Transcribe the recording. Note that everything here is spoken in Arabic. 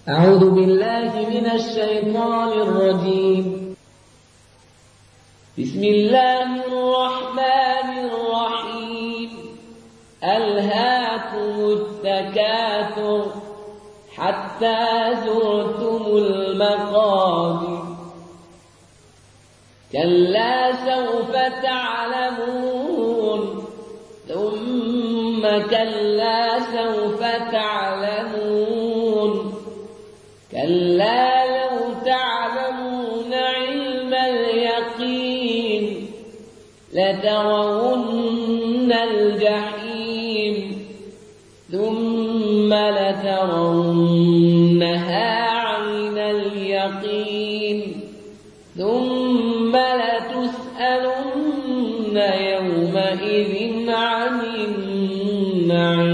أعوذ بالله من الشيطان الرجيم. بسم الله الرحمن الرحيم. ألهاكم التكاثر حتى زرتم المقابر كلا سوف تعلمون ثم كلا سوف تعلمون كلا لو تعلمون علم اليقين لترون الجحيم ثم لترونها عين اليقين ثم لتسألن يومئذ عن النعيم.